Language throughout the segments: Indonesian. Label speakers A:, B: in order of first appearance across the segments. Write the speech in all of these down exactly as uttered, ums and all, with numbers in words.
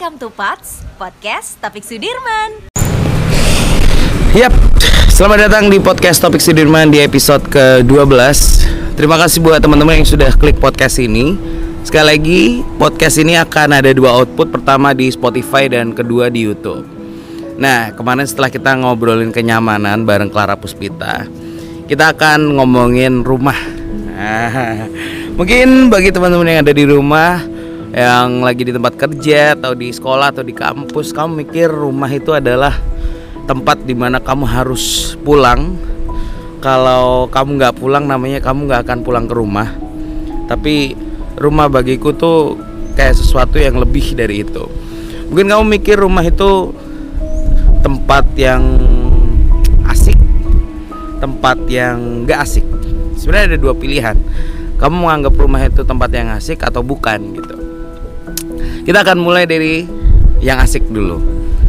A: Welcome to Pots, Podcast Topik Sudirman.
B: Yap, selamat datang di Podcast Topik Sudirman di episode ke dua belas. Terima kasih buat teman-teman yang sudah klik podcast ini. Sekali lagi, podcast ini akan ada dua output. Pertama di Spotify dan kedua di YouTube. Nah, kemarin setelah kita ngobrolin kenyamanan bareng Clara Puspita, kita akan ngomongin rumah. Nah, mungkin bagi teman-teman yang ada di rumah, yang lagi di tempat kerja atau di sekolah atau di kampus, kamu mikir rumah itu adalah tempat dimana kamu harus pulang. Kalau kamu nggak pulang, namanya kamu nggak akan pulang ke rumah. Tapi rumah bagiku tuh kayak sesuatu yang lebih dari itu. Mungkin kamu mikir rumah itu tempat yang asik, tempat yang nggak asik. Sebenarnya ada dua pilihan. Kamu menganggap rumah itu tempat yang asik atau bukan gitu. Kita akan mulai dari yang asik dulu.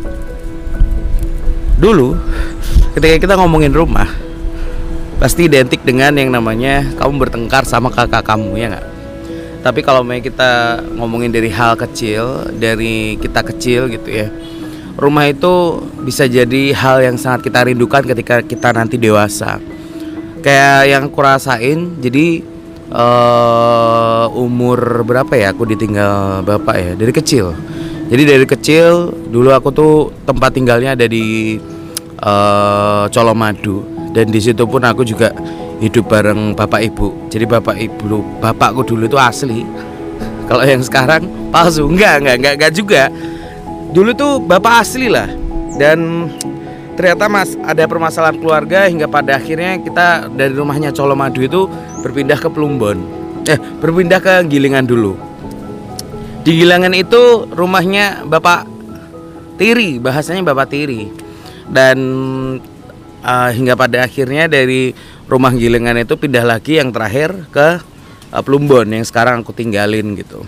B: Dulu ketika kita ngomongin rumah, pasti identik dengan yang namanya kamu bertengkar sama kakak kamu, ya nggak? Tapi kalau mau kita ngomongin dari hal kecil, dari kita kecil gitu ya, rumah itu bisa jadi hal yang sangat kita rindukan ketika kita nanti dewasa. Kayak yang aku rasain, jadi uh, umur berapa ya aku ditinggal bapak ya, dari kecil. Jadi dari kecil dulu aku tuh tempat tinggalnya ada di uh, Colomadu, dan di situ pun aku juga hidup bareng bapak ibu. Jadi bapak ibu bapakku dulu itu asli. Kalau yang sekarang palsu, enggak enggak enggak, enggak juga. Dulu tuh bapak asli lah. Dan ternyata mas ada permasalahan keluarga hingga pada akhirnya kita dari rumahnya Colomadu itu berpindah ke Plumbon. Eh, berpindah ke Gilingan dulu. Di Gilingan itu rumahnya Bapak Tiri, bahasanya Bapak Tiri. Dan uh, hingga pada akhirnya dari rumah Gilingan itu pindah lagi yang terakhir ke uh, Plumbon yang sekarang aku tinggalin gitu.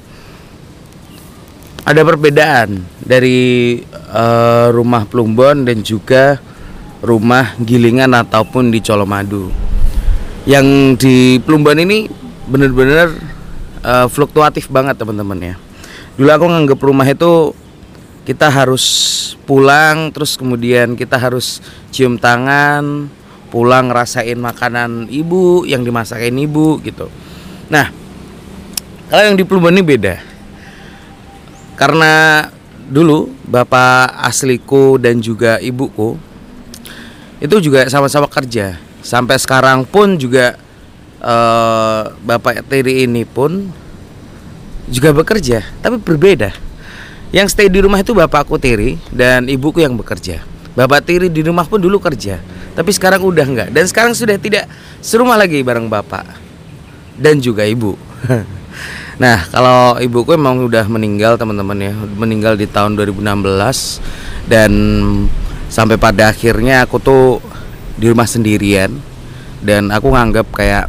B: Ada perbedaan dari uh, rumah Plumbon dan juga rumah Gilingan ataupun di Colomadu. Yang di Plumbon ini bener-bener uh, fluktuatif banget teman-teman ya. Dulu aku nganggep rumah itu kita harus pulang, terus kemudian kita harus cium tangan, pulang ngerasain makanan ibu yang dimasakin ibu gitu. Nah, kalau yang di Plumbon ini beda. Karena dulu bapak asliku dan juga ibuku itu juga sama-sama kerja. Sampai sekarang pun juga uh, bapak Tiri ini pun juga bekerja, tapi berbeda. Yang stay di rumah itu bapakku Tiri dan ibuku yang bekerja. Bapak Tiri di rumah pun dulu kerja, tapi sekarang udah enggak. Dan sekarang sudah tidak serumah lagi bareng bapak dan juga ibu. Nah, kalau ibuku emang udah meninggal teman-teman ya, meninggal di tahun dua ribu enam belas. Dan sampai pada akhirnya aku tuh di rumah sendirian. Dan aku nganggap kayak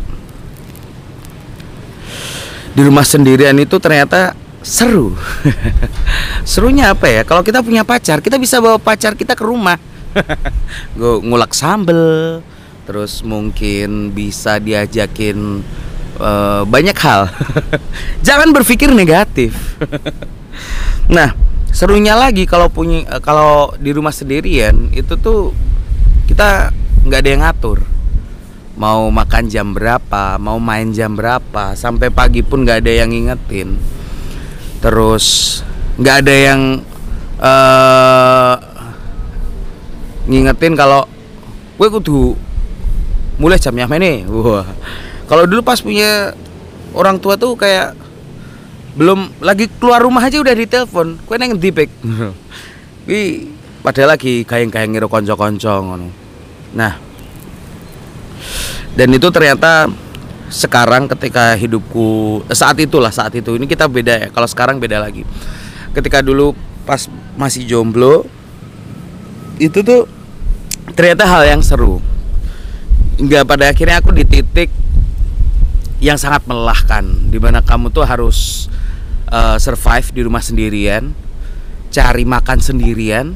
B: di rumah sendirian itu ternyata seru. Serunya apa ya? Kalau kita punya pacar, kita bisa bawa pacar kita ke rumah. Gue ngulek sambel, terus mungkin bisa diajakin uh, banyak hal. Jangan berpikir negatif. Nah, serunya lagi kalau punya uh, kalau di rumah sendirian itu tuh kita nggak ada yang ngatur. Mau makan jam berapa, mau main jam berapa, sampai pagi pun nggak ada yang ngingetin. Terus nggak ada yang uh, ngingetin kalau gue kudu mulai jamnya mana. Wah, kalau dulu pas punya orang tua tuh kayak belum lagi keluar rumah aja udah ditelepon, gue neng dipek. Wih, padahal lagi kayang-kayang ngiro konco-konco ngono. Nah, dan itu ternyata sekarang ketika hidupku saat itulah saat itu ini kita beda ya. Kalau sekarang beda lagi. Ketika dulu pas masih jomblo itu tuh ternyata hal yang seru. Hingga pada akhirnya aku di titik yang sangat melelahkan, dimana kamu tuh harus uh, survive di rumah sendirian, cari makan sendirian,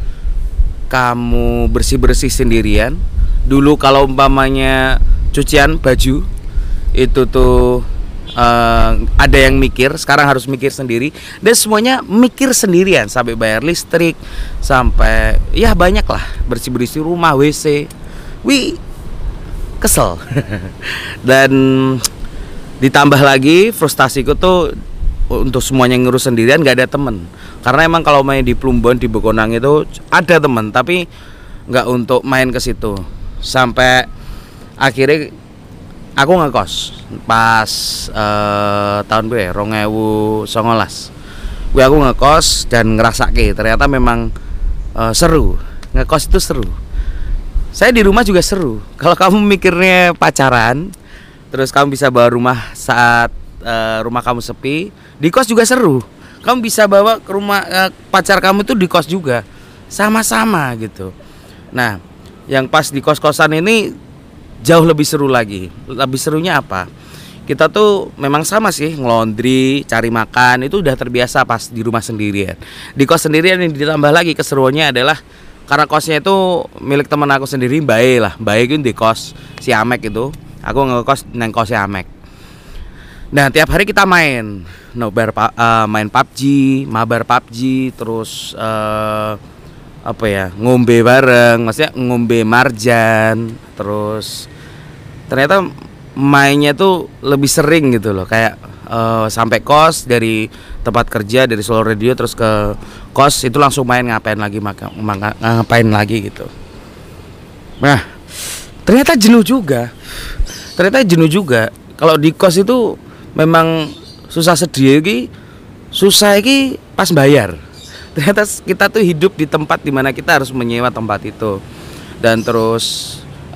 B: kamu bersih-bersih sendirian. Dulu kalau umpamanya cucian baju itu tuh uh, ada yang mikir, sekarang harus mikir sendiri, dan semuanya mikir sendirian, sampai bayar listrik, sampai ya banyak lah, bersih-bersih rumah, W C. Wih, kesel. Dan ditambah lagi frustasiku tuh untuk semuanya ngurus sendirian, gak ada temen. Karena emang kalau main di Plumbon, di Bekonang itu ada temen, tapi nggak untuk main ke situ. Sampai akhirnya aku ngekos pas uh, tahun gue rong ewu songolas. Gue aku ngekos dan ngerasake ternyata memang uh, seru. Ngekos itu seru. Saya di rumah juga seru. Kalau kamu mikirnya pacaran, terus kamu bisa bawa rumah saat uh, rumah kamu sepi, di kos juga seru. Kamu bisa bawa ke rumah uh, pacar kamu tuh di kos juga, sama-sama gitu. Nah, yang pas di kos-kosan ini jauh lebih seru lagi. Lebih serunya apa? Kita tuh memang sama sih, ngelondri, cari makan, itu udah terbiasa pas di rumah sendirian. Di kos sendirian yang ditambah lagi keseruannya adalah karena kosnya itu milik teman aku sendiri, Bae lah. Bae itu di kos si Amek itu. Aku ngekos neng kos si Amek. Nah, tiap hari kita main, nobar uh, main P U B G, mabar P U B G, terus uh, apa ya, ngombe bareng, maksudnya ngombe marjan. Terus ternyata mainnya tuh lebih sering gitu loh, kayak uh, sampai kos, dari tempat kerja dari Solo Radio terus ke kos itu langsung main, ngapain lagi maka, maka ngapain lagi gitu. Nah, ternyata jenuh juga. Ternyata jenuh juga. Kalau di kos itu memang susah sedih lagi, susah lagi pas bayar. Ternyata kita tuh hidup di tempat dimana kita harus menyewa tempat itu. Dan terus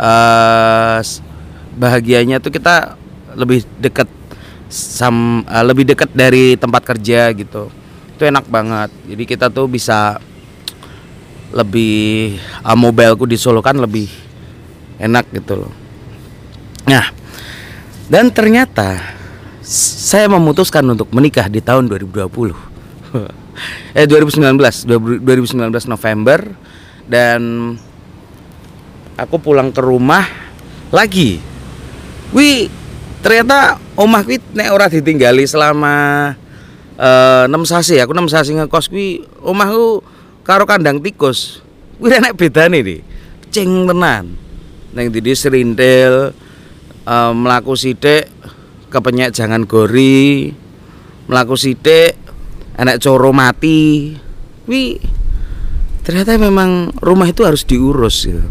B: uh, bahagianya tuh kita lebih dekat sam, uh, lebih dekat dari tempat kerja gitu. Itu enak banget. Jadi kita tuh bisa lebih uh, mobileku di Solo kan lebih enak gitu loh. Nah, dan ternyata saya memutuskan untuk menikah di tahun dua ribu dua puluh. eh dua ribu sembilan belas dua ribu sembilan belas November, dan aku pulang ke rumah lagi. Wih, ternyata omah kuwi nek ora ditinggali selama uh, enam sasi, aku enam sasi ngekos kuwi omahku karo kandang tikus. Kuwi nek bedane iki. Cing tenan. Neng ndi serindel, uh, mlaku sithik kepenyek jangan gori, mlaku sithik enek coro mati. Wih, ternyata memang rumah itu harus diurus gitu.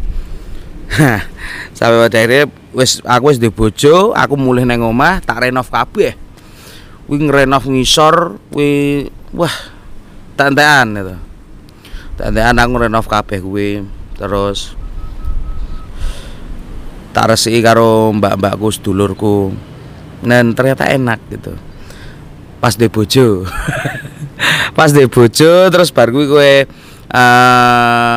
B: Sampai pada akhirnya wis aku wis di bojo, aku mulih neng omah tak renov kabeh. Kuwi ngrenov ngisor, kuwi wah tak-takan itu. Tak-takan aku renov kabeh kuwi, terus tak resiki karo mbak-mbakku sedulurku. Dan ternyata enak gitu. Pas di bojo. Pas di bojo terus bar kuwi kowe uh,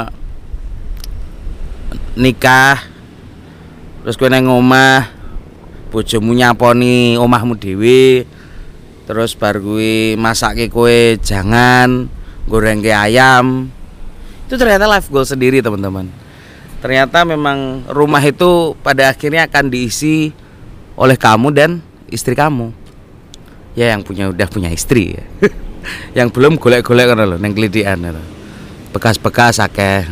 B: nikah. Terus kowe nang omah, bojomu nyaponi omahmu dhewe. Terus bar kuwi masake kowe jangan gorengke ayam. Itu ternyata life goal sendiri, teman-teman. Ternyata memang rumah itu pada akhirnya akan diisi oleh kamu dan istri kamu. Ya yang punya udah punya istri ya. Yang belum golek-golek kan lho nang klidikan lho. Bekas-bekas akeh.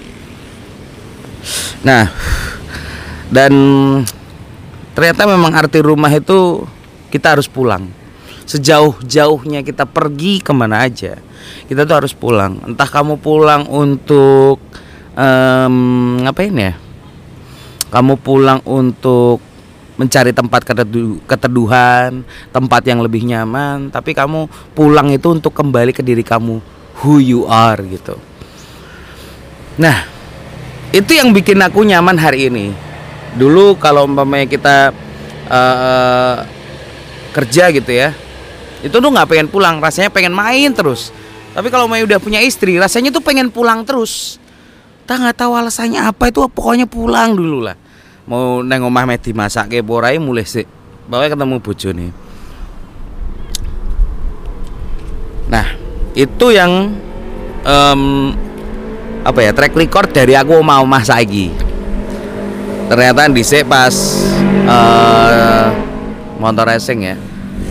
B: Nah, dan ternyata memang arti rumah itu kita harus pulang. Sejauh-jauhnya kita pergi kemana aja, kita tuh harus pulang. Entah kamu pulang untuk um, ngapain ya? Kamu pulang untuk mencari tempat keteduhan, tempat yang lebih nyaman, tapi kamu pulang itu untuk kembali ke diri kamu, who you are gitu. Nah, itu yang bikin aku nyaman hari ini. Dulu kalau umpamanya kita uh, kerja gitu ya, itu tuh nggak pengen pulang, rasanya pengen main terus. Tapi kalau mau udah punya istri, rasanya tuh pengen pulang terus. Tak nggak tahu alasannya apa, itu pokoknya pulang dulu lah. Mau neng omah meh dimasake porai mulih sik. Bawa ketemu bojone. Nah, itu yang um, apa ya, track record dari aku omah-omah saiki. Ternyata dhisik pas uh, motor racing ya.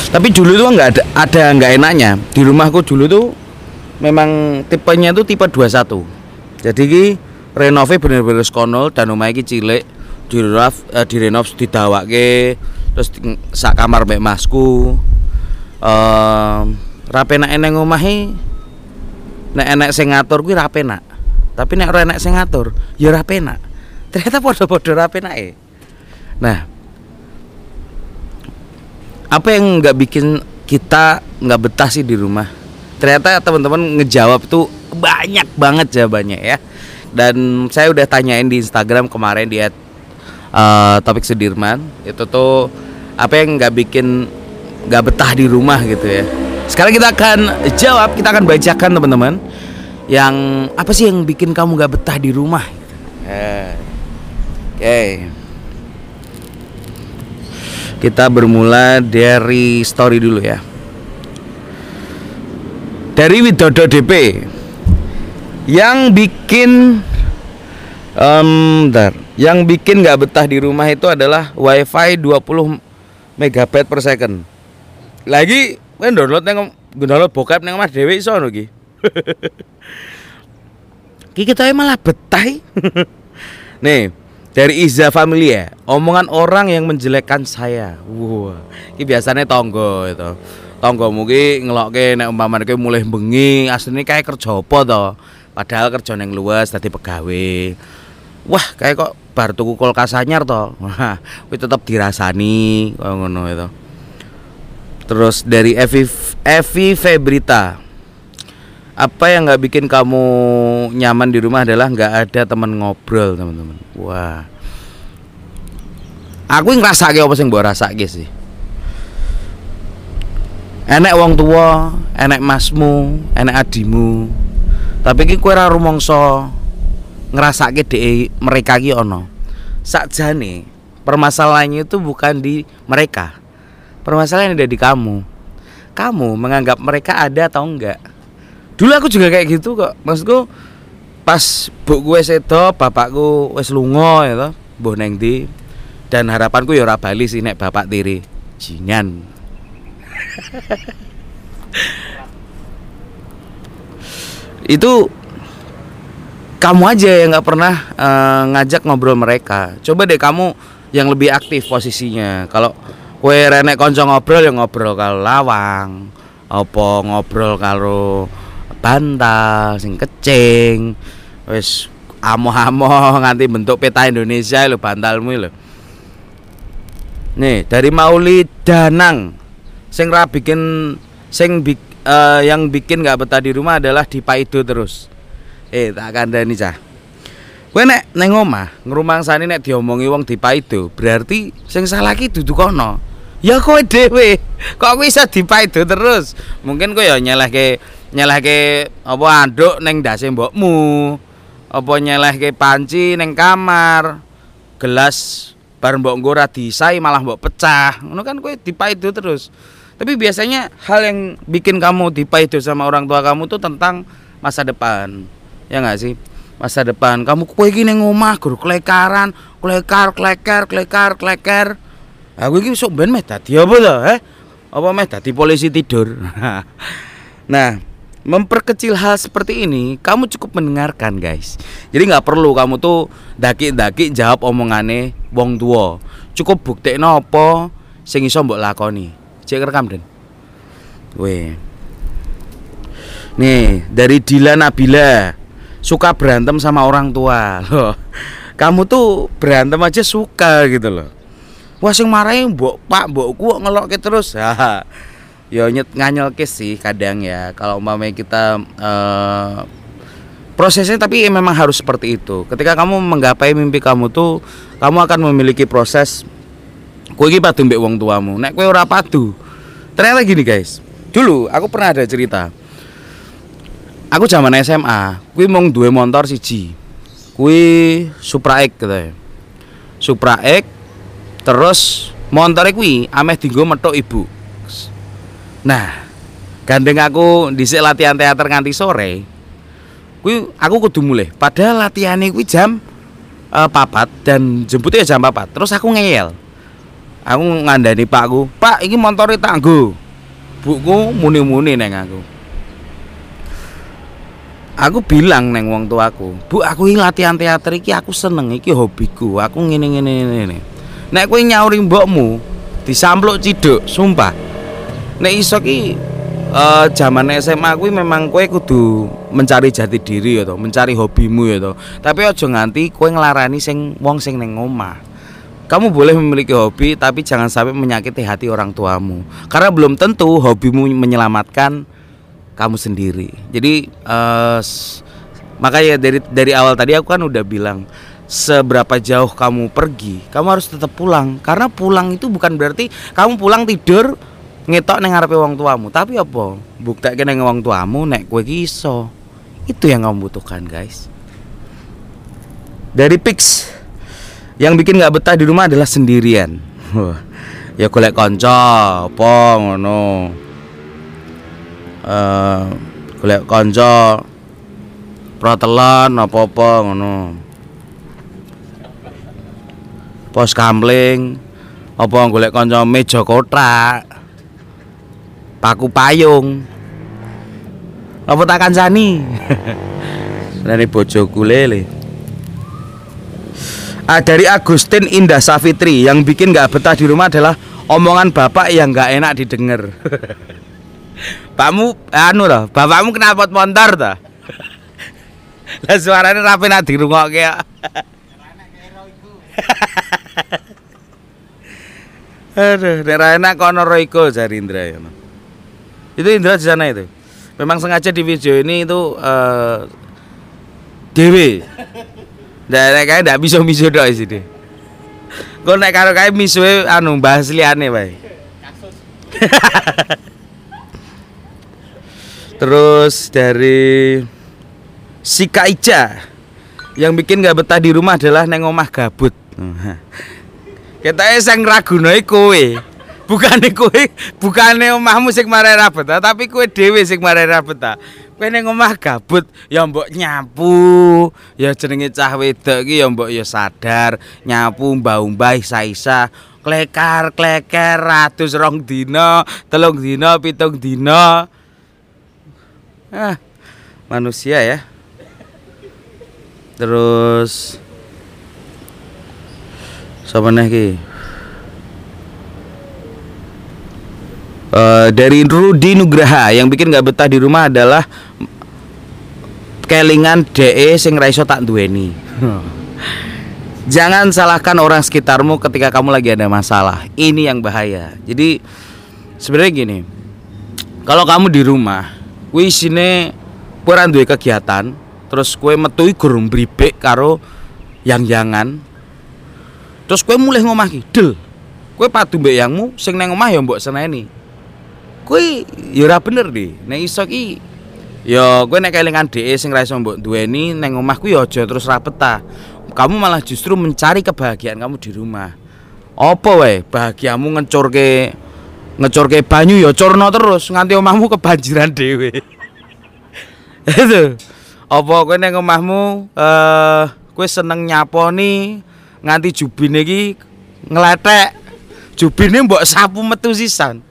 B: Tapi dulu tuh nggak ada ada nggak enaknya. Di rumahku dulu tuh memang tipenya tuh tipe dua puluh satu. Jadi ki renove bener-bener konol dan omah iki cilik, direnov eh, direnov didawake terus sak kamar mbek masku. Eh ra penak nang omahe nek enek sing ngatur kuwi ra penak. Tapi nek ora enek sing ngatur ya ra penak. Ternyata padha-padha ra penake. Nah, apa yang nggak bikin kita nggak betah sih di rumah? Ternyata teman-teman ngejawab tuh banyak banget jawabannya ya. Dan saya udah tanyain di Instagram kemarin di at, uh, Topik Sudirman. Itu tuh apa yang nggak bikin nggak betah di rumah gitu ya. Sekarang kita akan jawab, kita akan bacakan teman-teman. Yang apa sih yang bikin kamu nggak betah di rumah? Eh, Oke. Okay. Kita bermula dari story dulu ya. Dari Widodo D P. Yang bikin um, bentar, yang bikin nggak betah di rumah itu adalah wifi dua puluh megabit per second. Lagi kan download neng download bokep neng Mas Dewi iso lho ki. Ki kita malah betah. Nih, dari Iza Familia, omongan orang yang menjelekkan saya. Wah, ini biasanya tonggo itu. Tonggo mungkin ngelokke nek umpamane kowe mulai bengi, asline kayak kerja apa to? Padahal kerja ning luwes dadi pegawai. Wah, kayak kok bar tuku kulkas anyar to. Wah, kuwi tetep dirasani koyo ngono itu. Terus dari Evi Evi Febrita. Apa yang nggak bikin kamu nyaman di rumah adalah nggak ada teman ngobrol teman-teman. Wah, aku ngerasake apa sing mbok rasake sih. Enek wong tua, enek masmu, enek adimu. Tapi ki kowe ora rumangsa ngrasake dhek mereka ki ono. Sakjane permasalahannya itu bukan di mereka. Permasalahannya ada di kamu. Kamu menganggap mereka ada atau enggak? Dulu aku juga kayak gitu kok. Maksudku pas mbok gue sedo, bapakku wis lunga ya toh, mbuh neng ndi. Dan harapanku ya ora bali sih nek bapak tiri. Jingan. Itu kamu aja yang nggak pernah uh, ngajak ngobrol mereka. Coba deh kamu yang lebih aktif posisinya. Kalau kowe renek kanca ngobrol ya ngobrol karo lawang, apa ngobrol karo bantal sing kecing, wis amoh-amoh nganti bentuk peta Indonesia lho bantalmu lho. Nih dari Mauli Danang, sing ra bikin sing bik, uh, yang bikin nggak betah di rumah adalah dipaido terus. Eh tak kandhani cah. Kowe nek neng omah ngrumangsani nek diomongi wong dipaido, berarti sing salah ki dudu kono. Ya kowe dhewe. Kok kowe iso dipaido terus? Mungkin kowe ya nyelehke nyelehke apa anduk neng ndase mbokmu. Apa nyelehke panci neng kamar. Gelas bar mbok nggo ora disai malah mbok pecah. Ngono kan kowe dipaido terus. Tapi biasanya hal yang bikin kamu dipaido sama orang tua kamu tuh tentang masa depan. Ya enggak sih? Masa depan. Kamu kowe iki ning omah gur klekaran, klekar, kleker, klekar, kleker. Aku iki sok ben meh dadi apa to, eh? Apa meh dadi polisi tidur. Nah, memperkecil hal seperti ini, kamu cukup mendengarkan, guys. Jadi nggak perlu kamu tuh daki-daki jawab omongane wong tua. Cukup buktekno apa sing iso mbok lakoni. Cek rekam, Den. Weh. Nih, dari Dila Nabila. Suka berantem sama orang tua. Loh. Kamu tuh berantem aja suka gitu loh. Wah sing marahi mbok pak mbokku kok ngelokke terus. Ha. Ya nyet nganyelke sih kadang ya. Kalau umpamanya kita uh, prosesnya tapi memang harus seperti itu. Ketika kamu menggapai mimpi kamu tuh, kamu akan memiliki proses. Kowe iki padu mbek wong tuamu. Nek kowe ora padu. Ternyata gini guys. Dulu aku pernah ada cerita. Aku zaman S M A, kuwi mung duwe motor siji. Kuwi Supra X gitu ya. Supra X. Terus montore kuwi ameh dienggo methuk ibu. Nah, gandeng aku dhisik latihan teater nganti sore. Kuwi aku kudu mulih. Padahal latihane kuwi jam uh, papat dan jemputnya jam papat. Terus aku ngeyel. Aku ngandani pakku, "Pak, iki montore tak nggo." Buku muni-muni neng aku. Aku bilang neng wong tuaku, "Bu, aku iki latihan teater iki aku seneng, iki hobiku. Aku ngene-ngene ngene." Nek kowe nyauri mbokmu, disampluk ciduk, sumpah. Nek iso ki uh, zaman S M A kuwi memang kowe kudu mencari jati diri ya to, mencari hobimu ya to. Tapi aja nganti kowe nglarani sing wong sing ning omah. Kamu boleh memiliki hobi tapi jangan sampai menyakiti hati orang tuamu. Karena belum tentu hobimu menyelamatkan kamu sendiri. Jadi uh, makanya dari dari awal tadi aku kan udah bilang, seberapa jauh kamu pergi, kamu harus tetap pulang. Karena pulang itu bukan berarti kamu pulang tidur ngetok neng ngarepe wong tuamu, tapi apa? Buktekke neng wong tuamu nek kowe iki iso. Itu yang kamu butuhkan, guys. Dari Pix, yang bikin nggak betah di rumah adalah sendirian. Ya golek kanca, apa ngono. Eh, golek kanca protelan apa-apa ngono. Pos kamling, apa golek kanca meja kotak. Paku payung. Apa tak kancani? Nani bojoku lele. Ah, dari Agustin Indah Safitri, yang bikin nggak betah di rumah adalah omongan bapak yang nggak enak didengar. Pakmu anu loh, bapakmu kenapa motor ta? Lah suarane rapi nak dirungokke ya. Aduh, daerah enak kono Royko jari Indra ya. Itu Indra di sana itu. Memang sengaja di video ini itu uh, dewe. Ndak kae ndak bisa miso tok isine. Kok nek karo kae misuwe anu bahas liyane wae. Kasus. Terus dari Sika Ica, yang bikin nggak betah di rumah adalah neng omah gabut. Kita sing ragunoi kowe. Bukane kowe, bukane omahmu sing marai ra betah, tapi kowe dhewe sing marai ra betah. Kowe ning omah gabut, ya mbok nyapu, ya jenenge cah wedok iki ya mbok ya sadar, nyapu mbah-mbah isa-isa, klekar-kleker ratus rong dina, telung dina, pitung dina. Ah, manusia ya. Terus sapa neh iki? Uh, dari Rudi Nugraha, yang bikin nggak betah di rumah adalah kelingan D E sing ra iso tak duweni. Jangan salahkan orang sekitarmu ketika kamu lagi ada masalah. Ini yang bahaya. Jadi sebenarnya gini, kalau kamu di rumah, kuwi isine kowe ora duwe kegiatan, terus kowe metu gurung bribek karo yang-yangan. Terus kowe mulih ngomah ki, "Del, kowe padu mbek yangmu sing nang omah ya mbok seneni." Kowe ya ora bener di. Nek iso ki ya kowe nek kelingan D E sing ra iso mbok duweni nang omah ku ya aja terus ra betah. Kamu malah justru mencari kebahagiaan kamu di rumah. Apa wae bahagiamu ngecurke ngecurke banyu ya curno terus nganti omahmu kebanjiran dhewe. Itu. Apa kowe nang omahmu eh kowe seneng nyaponi nganti jubine iki ngletek. Jubine mbok sapu metu sisan.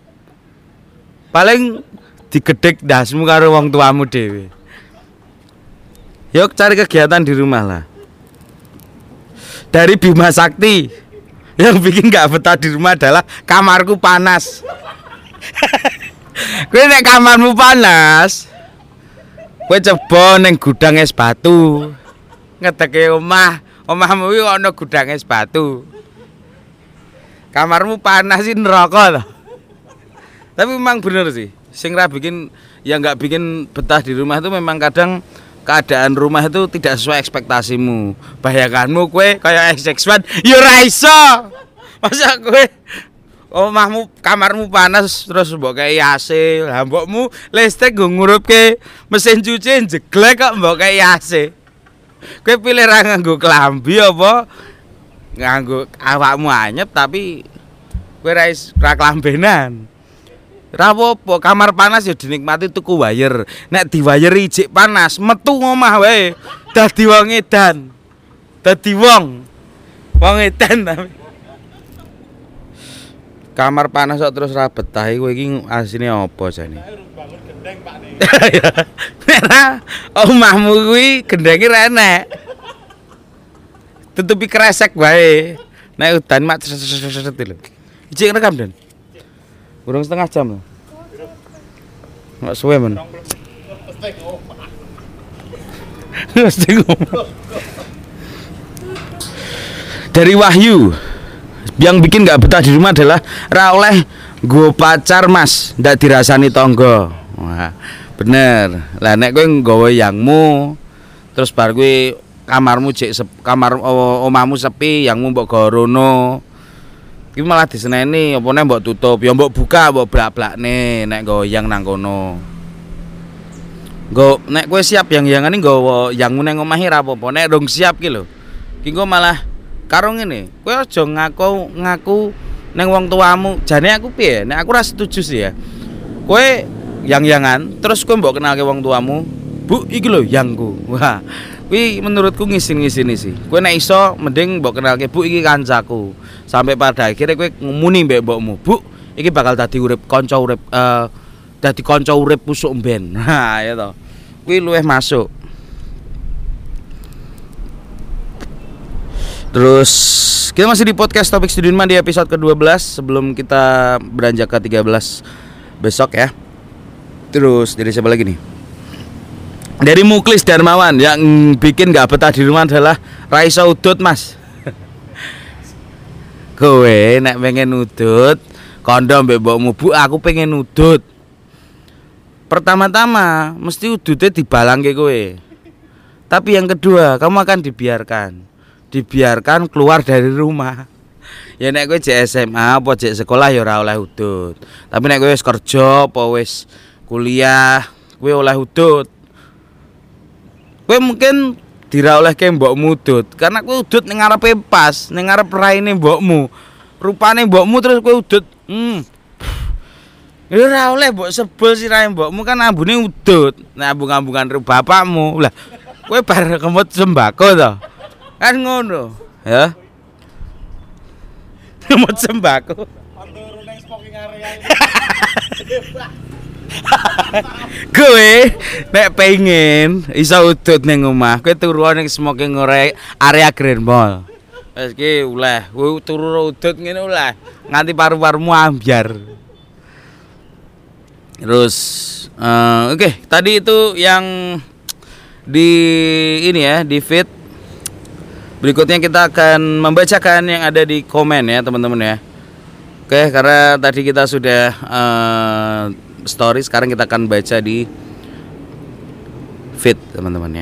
B: Paling digedhek ndasmu karo wong tuamu dhewe. Yuk cari kegiatan di rumah lah. Dari Bima Sakti, yang bikin nggak betah di rumah adalah kamarku panas. Kowe nek kamarmu panas, kowe coba ning gudang es batu. Ngedeke omah, omahmu iki ana gudang es batu. Kamarmu panas sih neraka loh. Tapi memang bener sih, sing ra bikin yang nggak bikin betah di rumah itu memang kadang keadaan rumah itu tidak sesuai ekspektasimu. Bayanganmu kue kayak X X one, ya ora iso. Masa kue omahmu kamarmu panas terus mbok kei A C, lah mbokmu listrik nggo ngurupke mesin cuci jeglek kok mbok kei A C. Kue pilih ra nganggo klambi apa nganggo awakmu anyep tapi kue ra ra klambenan. Ra apa kamar panas ya dinikmati tuku wire. Nek diwayeri ijik panas, metu ngomah wae. Dadi wong edan. Dadi wong. Wong edan tapi. Kamar panas kok terus ra betah kowe iki asine apa jane?
C: Bangun gendeng Pak nih.
B: Nek omahmu kuwi gendenge ra enek. Tutupi kresek wae. Nek udan mak set lho. Ijik rekam Den. Kurang setengah jam lho. Enggak suwe men. Mesti ngomong. Dari Wahyu, yang bikin nggak betah di rumah adalah ra oleh nggo pacar Mas, ndak dirasani tangga. Wah, bener. Lah nek kowe nggawa yangmu, terus bar kowe kamarmu jek kamar omahmu sepi, yangmu mbok gawa rono. Iki malah diseneni apa nek mbok tutup, ya mbok buka, mbok blak-blakne nek nggawa yang nang kono. Nggo nek kowe siap yang-yangane nggawa yangmu nang omahe ra apa-apa, nek rong siap ki lho. Ki engko malah karo ngene, kowe aja ngaku ngaku neng wong tuamu. Jane aku piye? Nek aku ora setuju sih ya. Kowe yang-yangan terus kowe mbok kenalke wong tuamu, "Bu, iki lho yangku." Wah, kuwi menurutku ngisin-ngisini sih. Kowe nek iso mending mbok kenalke, "Bu, iki kancaku." Sampai pada akhirnya kowe ngumuni mbek mbokmu, "Bu, iki bakal dadi urip kanca urip eh dadi kanca urip pusuk mben." Nah, ya to. Kuwi luwih masuk. Terus kita masih di podcast Topik Sudirman di episode kedua belas sebelum kita beranjak ke tiga belas besok ya. Terus dari siapa lagi nih? Dari Muklis Darmawan, yang bikin gak betah di rumah adalah Raisa udut Mas. Kowe nek pengen udut kondo mbek mbokmu, "Bu, aku pengen udut." Pertama-tama mesti udutnya dibalangke kowe. Tapi yang kedua, kamu akan dibiarkan dibiarkan keluar dari rumah. Ya nek kowe jek S M A apa jek sekolah ya ora oleh udut. Tapi nek kowe wis kerja apa wis kuliah, kowe oleh udut. Kowe mungkin dira oleh ke mbokmu udut karena kowe udut ning ngarepe pas, ning ngarep raine mbokmu. Rupane mbokmu terus kowe udut. Hmm. Ya ora oleh mbok sebel sirahe mbokmu kan ambune udut. Nek ambung-ambungan karo bapakmu. Lah kowe bar kemut sembako to. Kan ngono, ya. Kemut sembako.
C: Turu ning smoking area.
B: Kowe nek pengen iso udut ning omah, kowe turu ning smoking area Grand Mall. Wis ki oleh, kowe turu udut ngene oleh, nganti paru-parumu ambyar. Terus uh, oke, okay, tadi itu yang di ini ya, di feed. Berikutnya kita akan membacakan yang ada di komen ya teman-teman ya. Oke, karena tadi kita sudah uh, story, sekarang kita akan baca di feed teman-teman ya.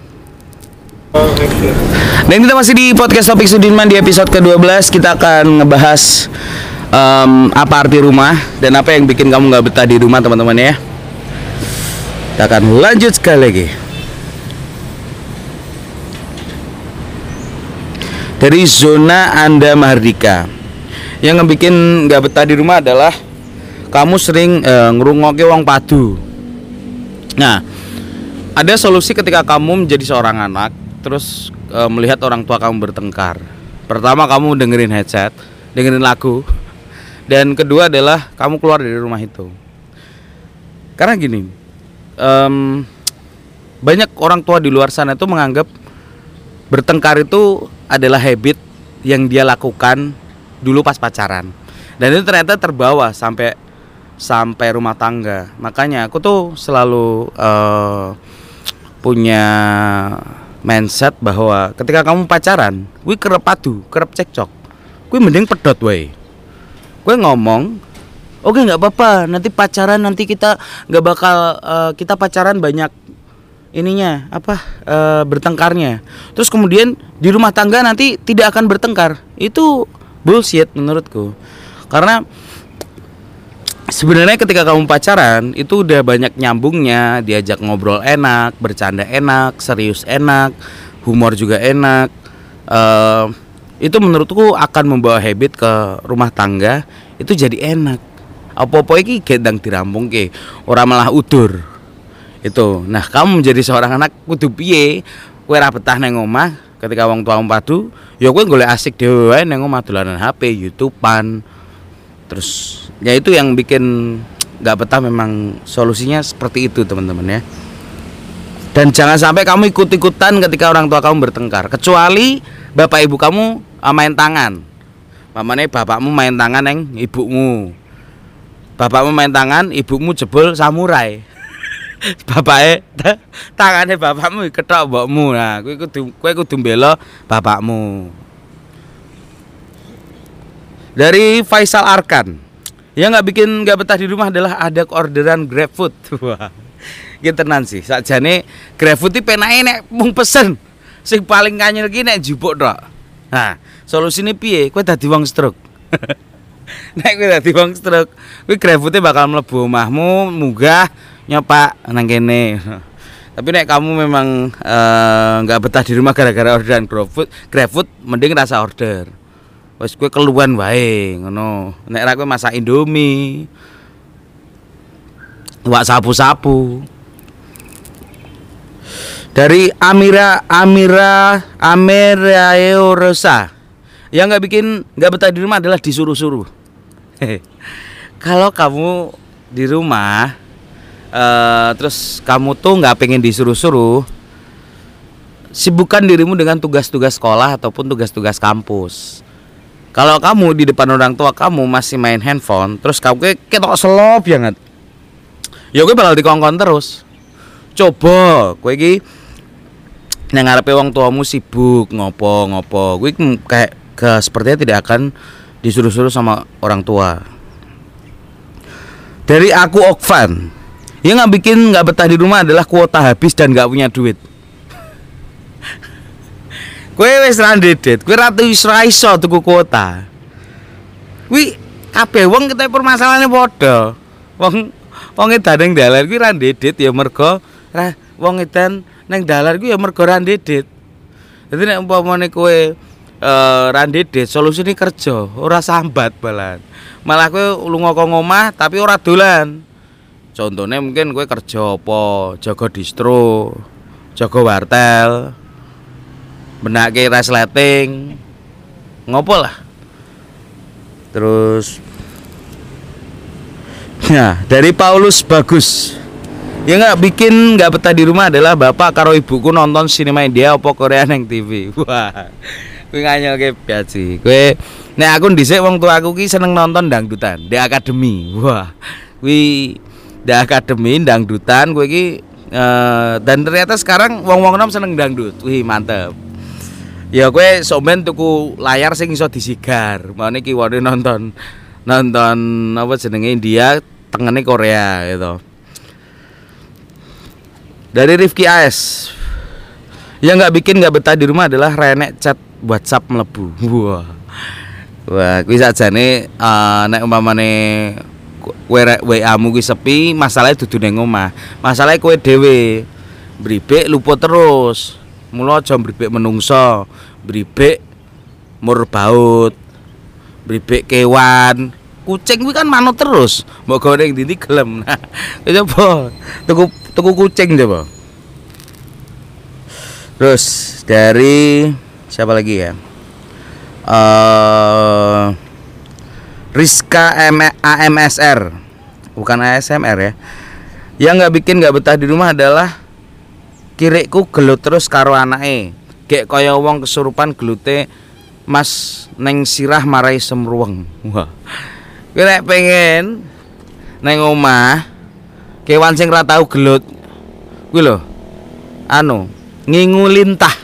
B: Dan kita masih di podcast Topik Sudirman di episode kedua belas. Kita akan ngebahas um, apa arti rumah dan apa yang bikin kamu gak betah di rumah teman-teman ya. Kita akan lanjut sekali lagi. Dari Zona Anda Mahardika, yang ngebikin gak betah di rumah adalah kamu sering e, ngerungokke wong padu. Nah, ada solusi ketika kamu menjadi seorang anak terus e, melihat orang tua kamu bertengkar. Pertama, kamu dengerin headset, dengerin lagu. Dan kedua adalah kamu keluar dari rumah itu. Karena gini, um, banyak orang tua di luar sana itu menganggap bertengkar itu adalah habit yang dia lakukan dulu pas pacaran. Dan itu ternyata terbawa sampai sampai rumah tangga. Makanya aku tuh selalu uh, punya mindset bahwa ketika kamu pacaran, kuwi kerep padu, kerep cekcok. Kuwi mending pedot wae. Kuwi ngomong, "Oke, nggak apa-apa. Nanti pacaran nanti kita nggak bakal uh, kita pacaran banyak ininya apa e, bertengkarnya. Terus kemudian di rumah tangga nanti tidak akan bertengkar." Itu bullshit menurutku. Karena sebenarnya ketika kamu pacaran itu udah banyak nyambungnya, diajak ngobrol enak, bercanda enak, serius enak, humor juga enak. E, itu menurutku akan membawa habit ke rumah tangga. Itu jadi enak. Apa-apa iki gendang dirampungke, ora malah udur. Itu. Nah, kamu menjadi seorang anak kudu piye? Kowe ora betah nang omah ketika wong tuamu padu, ya kowe golek asik dhewe wae nang omah dolanan H P, YouTube-an. Terus ya itu yang bikin nggak betah, memang solusinya seperti itu teman-teman ya. Dan jangan sampai kamu ikut-ikutan ketika orang tua kamu bertengkar, kecuali bapak ibu kamu main tangan. Mamane bapakmu main tangan neng ibumu, bapakmu main tangan, ibumu jebol samurai. Bapake tangane bapakmu ketok mbokmu. Nah, kowe kudu kowe kudu mbela bapakmu. Dari Faisal Arkan, yang nggak bikin nggak betah di rumah adalah ada orderan GrabFood. Wah, gitu tenan sih. Sakjane GrabFood iki penake nek mung pesen. Sing paling kanyel ki nek njupuk tok. Nah, solusine piye? Kowe dadi wong stroke. Nek kowe dadi wong stroke, kowe GrabFood-e bakal mlebu omahmu, munggah, nyopak nang kene. Tapi nek kamu memang nggak uh, betah di rumah gara-gara orderan GrabFood, GrabFood mending rasa order. Wes kowe keluhan wae ngono. Nek ra kowe masak Indomie, wak sapu-sapu. Dari Amira Amira Amira Rosa, yang nggak bikin nggak betah di rumah adalah disuruh-suruh. Kalau kamu di rumah uh, terus kamu tuh nggak pengen disuruh-suruh, sibukkan dirimu dengan tugas-tugas sekolah ataupun tugas-tugas kampus. Kalau kamu di depan orang tua kamu masih main handphone, terus kamu ketok selop banget, ya gue bakal dikongkon terus. Coba kowe iki nang ngarepe wong tuamu sibuk ngopo-ngopo, kowe kayak ke sepertinya tidak akan disuruh-suruh sama orang tua. Dari aku Okvan, yang nggak bikin nggak betah di rumah adalah kuota habis dan nggak punya duit. Kowe wis ra ndedet, kowe ra iso tuku kuota. Kuwi kabeh wong kita permasalahannya padha. Wong wong edan ning dalan kuwi ra ndedet ya mergo ra wong edan ning dalan kuwi ya mergo ra ndedet. Dadi nek umpamane kowe uh, ra ndedet, solusine kerja, ora sambat balan. Malah kowe lunga kok ngomah tapi ora dolan. Contohnya mungkin kowe kerja apa, jaga distro, jaga wartel, benake resleting, ngopo lah. Terus nah, dari Paulus Bagus, yang nggak bikin nggak betah di rumah adalah bapak karo ibuku nonton sinema India apa Korea neng T V. Wah, kowe nganyel ke piaci. Kowe nek aku dhisik wong tua aku ki seneng nonton dangdutan di akademi. Wah, kuwi di akademi dangdutan kowe ki uh, dan ternyata sekarang wong-wong nom seneng dangdut. Wih, mantep. Ya kowe somen tuku layar sing iso disigar. Mane ki wone nonton nonton apa jenenge India, tengene Korea gitu. Dari Rifki A S, yang nggak bikin nggak betah di rumah adalah renek chat WhatsApp melebu. Wah, wah, kuwi sakjane uh, nek umpamane W A-mu kuwi sepi, masalahnya dudu ning omah. Masalahnya kowe dhewe bribek lupa terus. Mula aja bribek menungso, bribek mur baut, bribek kewan. Kucing kuwi kan manut terus. Mbok gawe ning ndi gelem. Nah, coba tuku tuku kucing coba. Terus dari siapa lagi ya? Uh, Rizka A M S R, bukan A S M R ya. Yang nggak bikin nggak betah di rumah adalah kirikku gelut terus karo anake. Kayak kaya wong kesurupan gelute mas neng sirah marai semruweng. Wah, kowe pengen neng omah kewan sing ra tau gelut kuwi lho, anu ngingu lintah.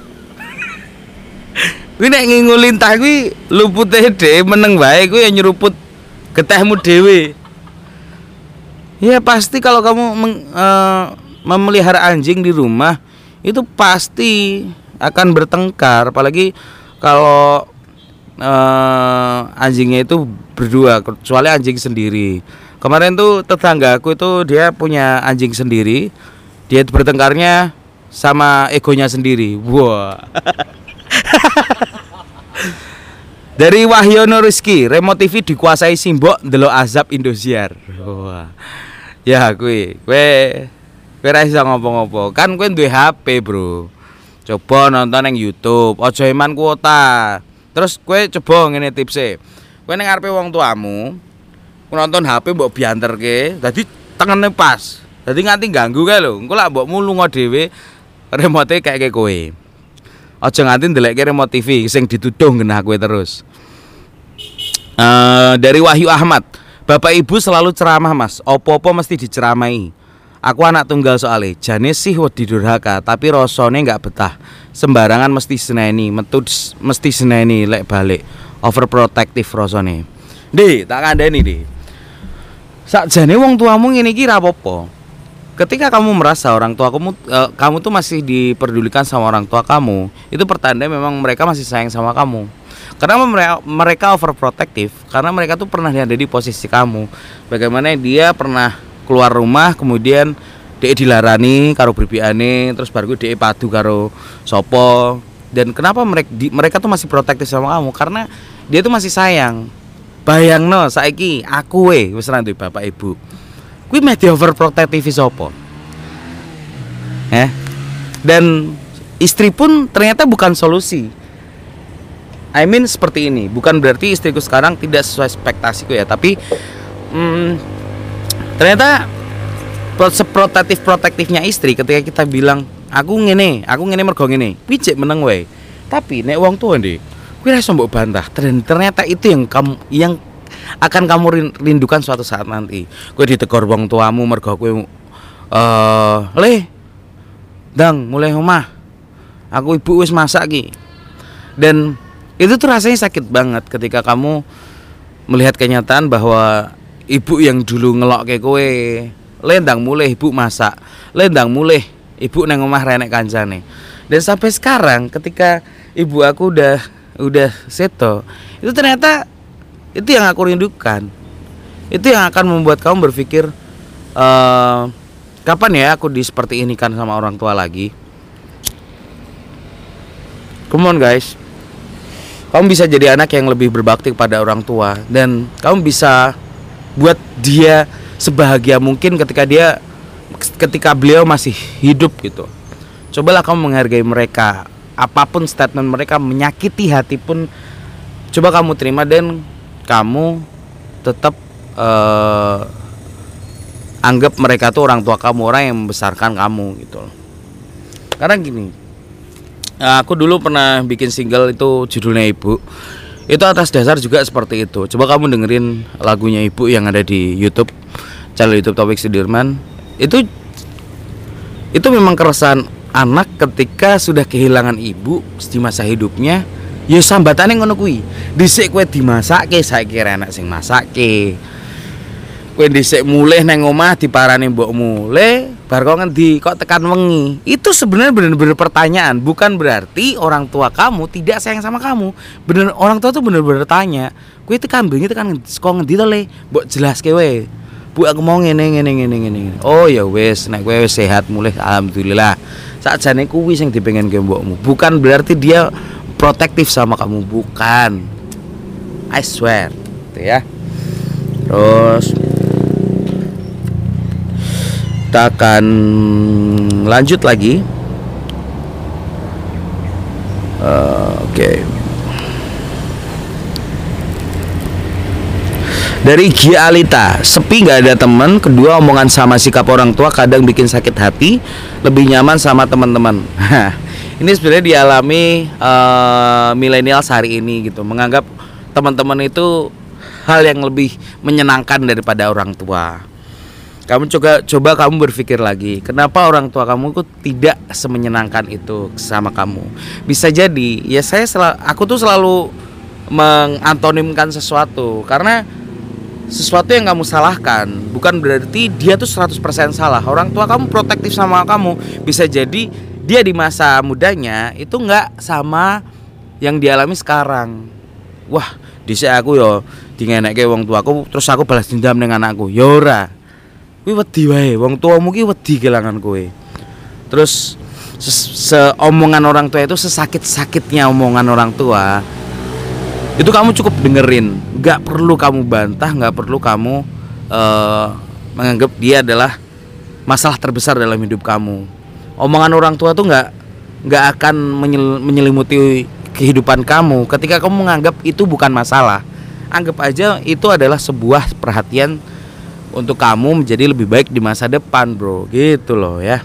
B: Kuwi nek ngingu lintah kuwi lupute dhewe meneng wae, kuwi ya nyeruput getehmu dhewe. Ya pasti kalau kamu meng, uh, memelihara anjing di rumah itu pasti akan bertengkar, apalagi kalau uh, anjingnya itu berdua, kecuali anjing sendiri. Kemarin tuh tetanggaku itu dia punya anjing sendiri, dia bertengkarnya sama egonya sendiri. Wah. Dari Wahyono Rizky, remote T V dikuasai simbok ndelok azab Indosiar. Wah. Ya kuwi, kowe kowe ra iso ngopo-ngopo. Kan kowe duwe H P, Bro. Coba nonton yang YouTube, aja eman kuota. Terus kowe coba ngene tipse. Kowe ning ngarepe wong tuamu, nonton H P mbok bianterke, dadi tengene pas. Dadi nganti ganggu kae lho. Engko lak mbokmu lunga dhewe, remote kayak kowe. Aja nganti ndelekke remote T V sing dituduh genah kowe terus. Uh, dari Wahyu Ahmad, Bapak Ibu selalu ceramah Mas, opo-opo mesti diceramai. Aku anak tunggal soalnya, jane sih wedi durhaka, tapi rasane nggak betah. Sembarangan mesti seneni, metu mesti seneni lek balik. Overprotective rasane. Di, tak kandhani di. Sakjane wong tuamu ngene iki ra apa-apa. Ketika kamu merasa orang tua kamu uh, kamu tuh masih diperdulikan sama orang tua kamu, itu pertanda memang mereka masih sayang sama kamu. Karena mereka, mereka overprotective, karena mereka tuh pernah ada di posisi kamu. Bagaimana dia pernah keluar rumah, kemudian dia dilarani karo bibiane, terus baru dia padu karo sopo. Dan kenapa mereka di, mereka tuh masih protektif sama kamu? Karena dia tuh masih sayang. Bayangno saiki aku we wis ra duwe bapak ibu. Kuwi media overprotective sapa? Eh? Dan istri pun ternyata bukan solusi. I mean seperti ini, bukan berarti istriku sekarang tidak sesuai ekspektasiku ya, tapi hmm, ternyata seprotektif protektifnya istri ketika kita bilang aku ngene, aku ngene mergo ngene, kuwi jek meneng wae. Tapi nek wong tuwa ndek, kuwi ra iso mbok bantah. Dan ternyata itu yang kamu yang akan kamu rindukan suatu saat nanti. Kowe ditegur wong tuamu mergo kowe eh uh, le Dang, mulai omah. Aku ibu wis masak ki. Dan itu tuh rasanya sakit banget ketika kamu melihat kenyataan bahwa ibu yang dulu ngelok ke kowe, lendang mulai ibu masak, lendang mulai ibu neng omah renek kancane. Dan sampai sekarang ketika ibu aku udah udah seto, itu ternyata itu yang aku rindukan. Itu yang akan membuat kamu berpikir uh, kapan ya aku di seperti ini kan sama orang tua lagi. Come on guys. Kamu bisa jadi anak yang lebih berbakti kepada orang tua, dan kamu bisa buat dia sebahagia mungkin ketika dia ketika beliau masih hidup gitu. Cobalah kamu menghargai mereka. Apapun statement mereka menyakiti hati pun coba kamu terima, dan kamu tetap uh, anggap mereka tuh orang tua kamu, orang yang membesarkan kamu gitu. Karena gini, aku dulu pernah bikin single itu judulnya Ibu. Itu atas dasar juga seperti itu. Coba kamu dengerin lagunya Ibu yang ada di YouTube, channel YouTube Taufik Sudirman. Itu itu memang keresahan anak ketika sudah kehilangan ibu di masa hidupnya. Ya sambatane ngono kuwi. Dhisik kowe dimasake, saiki enak sing masake. Kowe dhisik mulih nang omah diparani mbokmu. Le, bar kok ngendi kok tekan wengi. Itu sebenarnya benar-benar pertanyaan, bukan berarti orang tua kamu tidak sayang sama kamu. Bener, orang tua tuh benar-benar tanya, kowe tekan bengi tekan kok ngendi to le? Mbok jelaske wae. Bu aku mau ngene ngene ngene ngene. Oh ya wis, nek kowe wis sehat mulih alhamdulillah. Sakjane kuwi sing dipengen ke mbokmu. Bukan berarti dia protektif sama kamu, bukan. I swear. Gitu ya. Terus kita akan lanjut lagi. uh, Oke okay. Dari Gia Alita, sepi gak ada teman. Kedua, omongan sama sikap orang tua kadang bikin sakit hati. Lebih nyaman sama teman-teman. Ini sebenarnya dialami uh, milenial hari ini gitu. Menganggap teman-teman itu hal yang lebih menyenangkan daripada orang tua. Kamu coba coba kamu berpikir lagi, kenapa orang tua kamu itu tidak semenyenangkan itu sama kamu? Bisa jadi ya saya sel- aku tuh selalu mengantonimkan sesuatu, karena sesuatu yang kamu salahkan bukan berarti dia tuh seratus persen salah. Orang tua kamu protektif sama kamu, bisa jadi dia di masa mudanya itu nggak sama yang dialami sekarang. Wah, dhisik aku yo dingenekke wong tuaku terus aku balas dendam dengan anakku. Ya ora. Kuwi wedi wae, wong tuamu ki wedi kelangan kowe. Terus seomongan orang tua itu, sesakit-sakitnya omongan orang tua itu kamu cukup dengerin. Gak perlu kamu bantah, gak perlu kamu uh, menganggap dia adalah masalah terbesar dalam hidup kamu. Omongan orang tua tuh gak, gak akan menyel, menyelimuti kehidupan kamu ketika kamu menganggap itu bukan masalah. anggap aja itu adalah sebuah perhatian untuk kamu menjadi lebih baik di masa depan, bro. Gitu loh ya.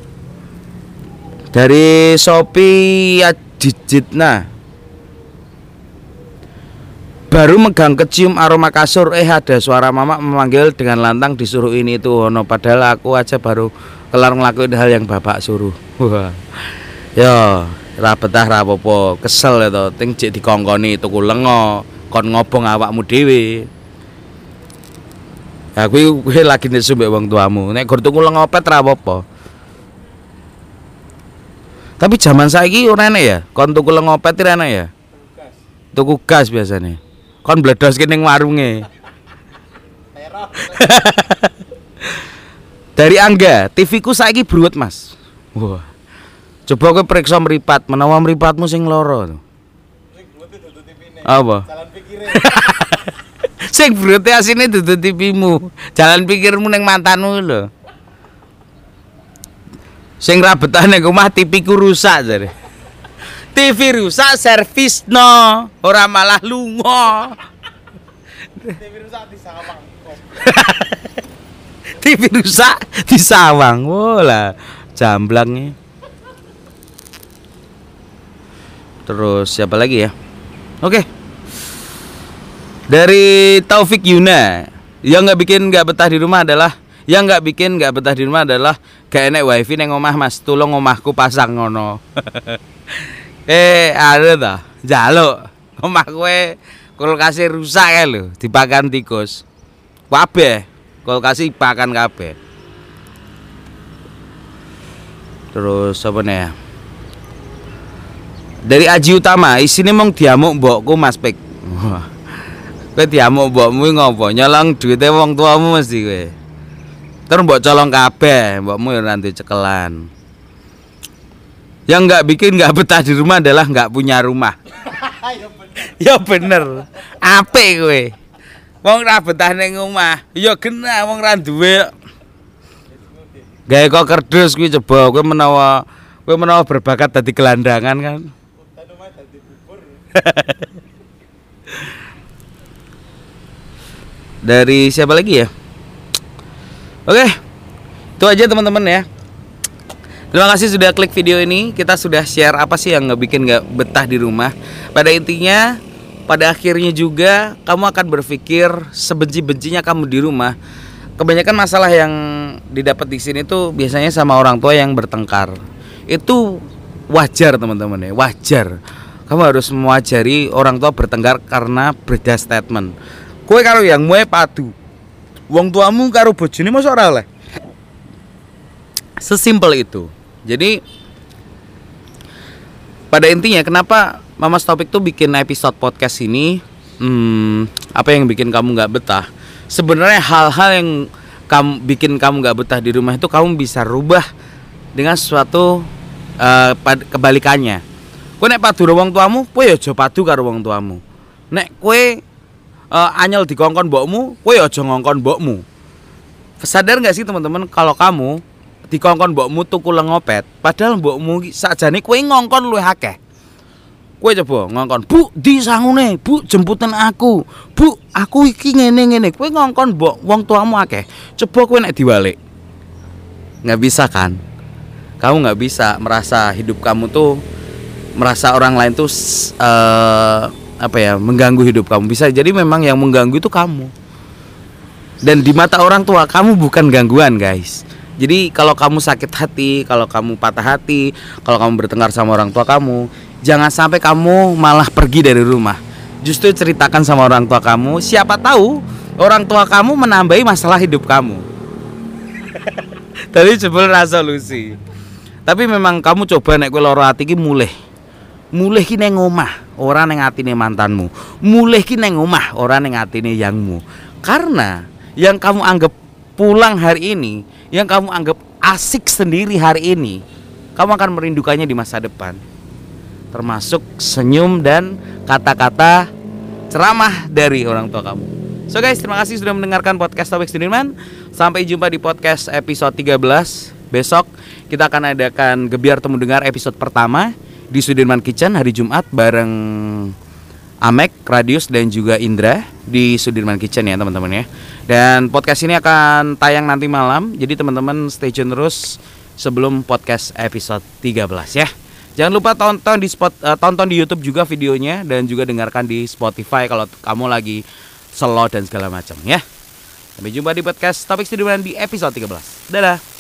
B: Dari Shopee Ajijitna, baru megang kecium aroma kasur, eh ada suara mama memanggil dengan lantang disuruh ini itu ono, padahal aku aja baru kelar ngelakuin hal yang bapak suruh. Wah. Yo, ra betah ra apa-apa, kesel ya to, ting jek dikongkoni tuku lengo, kon ngobong awakmu dhewe. Ya kuwi kuwi lagi nesu mbek wong tuamu. Nek gur tuku lengo pet ra apa-apa. Tapi zaman saiki ora enek ya, kon tuku lengo pet ora enek ya. Tuku gas biasanya. Kon bledos ning warunge. Dari Angga, T V ku saiki bruwet, Mas. Wah. Coba kowe periksa mripat, menawa mripatmu sing loro.
C: Sing bruwete dudu T V-ne.
B: Apa?
C: Jalan pikire.
B: Sing bruwete asine dudu T V-mu. Jalan pikirmu ning mantanmu lho. Sing ra betah ning omah T V-ku rusak jare. T V rusak servis no, ora malah lunga.
C: T V rusak di sawang.
B: T V rusak di sawang. Wolah, jamblangnya. Terus siapa lagi ya? Oke. Dari Taufik Yuna, yang nggak bikin nggak betah di rumah adalah yang nggak bikin nggak betah di rumah adalah gak enek wifi neng omah, Mas. Tolong omahku pasang ngono. Eh, ada ta? Jaluk. Omah kowe kulkase rusak kae lho, dipakan tikus. Kabeh kulkase pakan kabeh. Terus apa nih ya? Dari Aji Utama, isine mung diamuk mbokku Mas Pik. Wah. Kowe diamuk mbokmu ngopo? Nyolong duite wong tuamu mesti kowe. Terus mbok colong kabeh, mbokmu ya nanti cekelan. Yang nggak bikin nggak betah di rumah adalah nggak punya rumah. Ya bener. Apik kowe. Wong ra betah ning omah, ya genah wong ra duwe. Gawe kok kerdus kuwi coba kowe menawa kowe menawa berbakat dadi gelandangan kan. Dari siapa lagi ya? Oke. Itu aja teman-teman ya. Terima kasih sudah klik video ini. Kita sudah share apa sih yang nggak bikin nggak betah di rumah. Pada intinya, pada akhirnya juga kamu akan berpikir sebenci-bencinya kamu di rumah. Kebanyakan masalah yang didapat di sini tuh biasanya sama orang tua yang bertengkar. Itu wajar teman-teman ya, wajar. Kamu harus mewajari orang tua bertengkar karena beda statement. Kowe karo yang muwe padu. Wong tuamu karo bojone mosok ora oleh. Sesimpel itu. Jadi pada intinya kenapa Mama Topik tuh bikin episode podcast ini, hmm, apa yang bikin kamu nggak betah? Sebenarnya hal-hal yang kamu bikin kamu nggak betah di rumah itu kamu bisa rubah dengan sesuatu uh, kebalikannya. Kowe nek padu karo wong tuamu, kowe ya aja padu karo wong tuamu. Nek kowe uh, anyel dikongkon mbokmu, kowe ya aja ngongkon mbokmu. Sadar nggak sih teman-teman kalau kamu dikongkon mbokmu tuku lengopet, padahal mbokmu sakjane kowe ngongkon luwih akeh. Kowe coba ngongkon, "Bu, di sangune, Bu, jemputan aku. Bu, aku iki ngene-ngene." Kowe ngongkon mbok wong tuamu akeh. Coba kowe nek diwalik. Nggak bisa kan? Kamu nggak bisa merasa hidup kamu tuh merasa orang lain tuh uh, apa ya, mengganggu hidup kamu. Bisa jadi memang yang mengganggu itu kamu. Dan di mata orang tua kamu bukan gangguan, guys. Jadi kalau kamu sakit hati, kalau kamu patah hati, kalau kamu bertengkar sama orang tua kamu, jangan sampai kamu malah pergi dari rumah. Justru ceritakan sama orang tua kamu. Siapa tahu orang tua kamu menambahi masalah hidup kamu. Tadi jebul resolusi. Tapi memang kamu coba nek kowe lara ati iki mulih. Mulih ki nang omah, ora ning atine mantanmu. Mulih ki nang omah, ora ning atine yangmu. Karena yang kamu anggap pulang hari ini, yang kamu anggap asik sendiri hari ini, kamu akan merindukannya di masa depan. Termasuk senyum dan kata-kata ceramah dari orang tua kamu. So guys, terima kasih sudah mendengarkan podcast Topik Sudirman. Sampai jumpa di podcast episode tiga belas. Besok kita akan adakan Gebiar Temu Dengar episode pertama di Sudirman Kitchen hari Jumat bareng Amek, Radius dan juga Indra di Sudirman Kitchen ya teman-teman ya. Dan podcast ini akan tayang nanti malam. Jadi teman-teman stay tune terus sebelum podcast episode tiga belas ya. Jangan lupa tonton di spot, uh, tonton di YouTube juga videonya dan juga dengarkan di Spotify kalau kamu lagi slow dan segala macam ya. Sampai jumpa di podcast Topik Sudirman di episode tiga belas. Dadah.